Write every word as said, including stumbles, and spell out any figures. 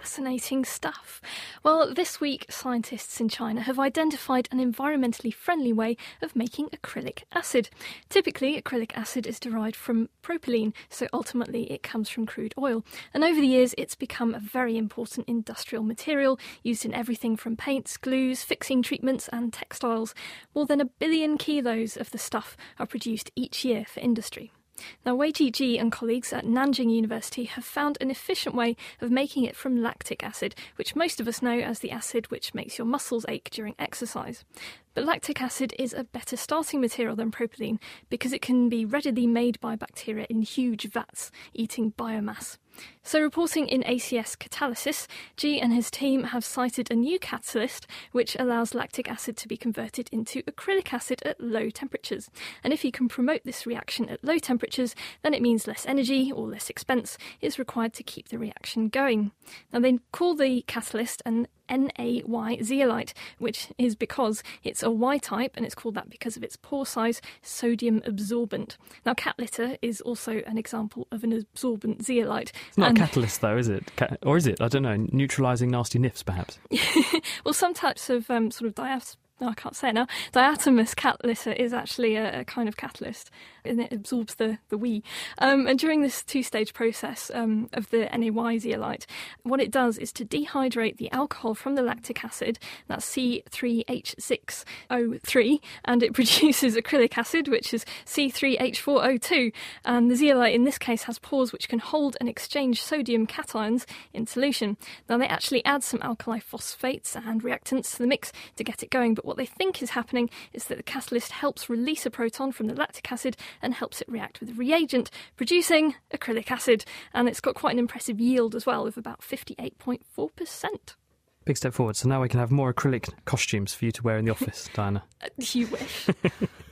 Fascinating stuff. Well, this week, scientists in China have identified an environmentally friendly way of making acrylic acid. Typically, acrylic acid is derived from propylene, so ultimately it comes from crude oil. And over the years, it's become a very important industrial material used in everything from paints, glues, fixing treatments and textiles. More than a billion kilos of the stuff are produced each year for industry. Now, Wei Jiji and colleagues at Nanjing University have found an efficient way of making it from lactic acid, which most of us know as the acid which makes your muscles ache during exercise. But lactic acid is a better starting material than propylene because it can be readily made by bacteria in huge vats, eating biomass. So reporting in A C S Catalysis, Ji and his team have cited a new catalyst which allows lactic acid to be converted into acrylic acid at low temperatures. And if you can promote this reaction at low temperatures, then it means less energy or less expense is required to keep the reaction going. Now, they call the catalyst an N A Y zeolite, which is because it's a Y-type, and it's called that because of its pore size, sodium absorbent. Now, cat litter is also an example of an absorbent zeolite. It's not and a catalyst, though, is it? Ca- or is it? I don't know. Neutralising nasty nifs, perhaps? Well, some types of um, sort of diaph- no, I can't say it now. Diatomous cat litter is actually a, a kind of catalyst, and it absorbs the, the wee. Um, and during this two-stage process um, of the N A Y zeolite, what it does is to dehydrate the alcohol from the lactic acid, that's C three H six O three, and it produces acrylic acid, which is C three H four O two. And the zeolite in this case has pores which can hold and exchange sodium cations in solution. Now, they actually add some alkali phosphates and reactants to the mix to get it going, but what they think is happening is that the catalyst helps release a proton from the lactic acid and helps it react with the reagent, producing acrylic acid. And it's got quite an impressive yield as well, of about fifty-eight point four percent. Big step forward. So now we can have more acrylic costumes for you to wear in the office, Diana. You wish.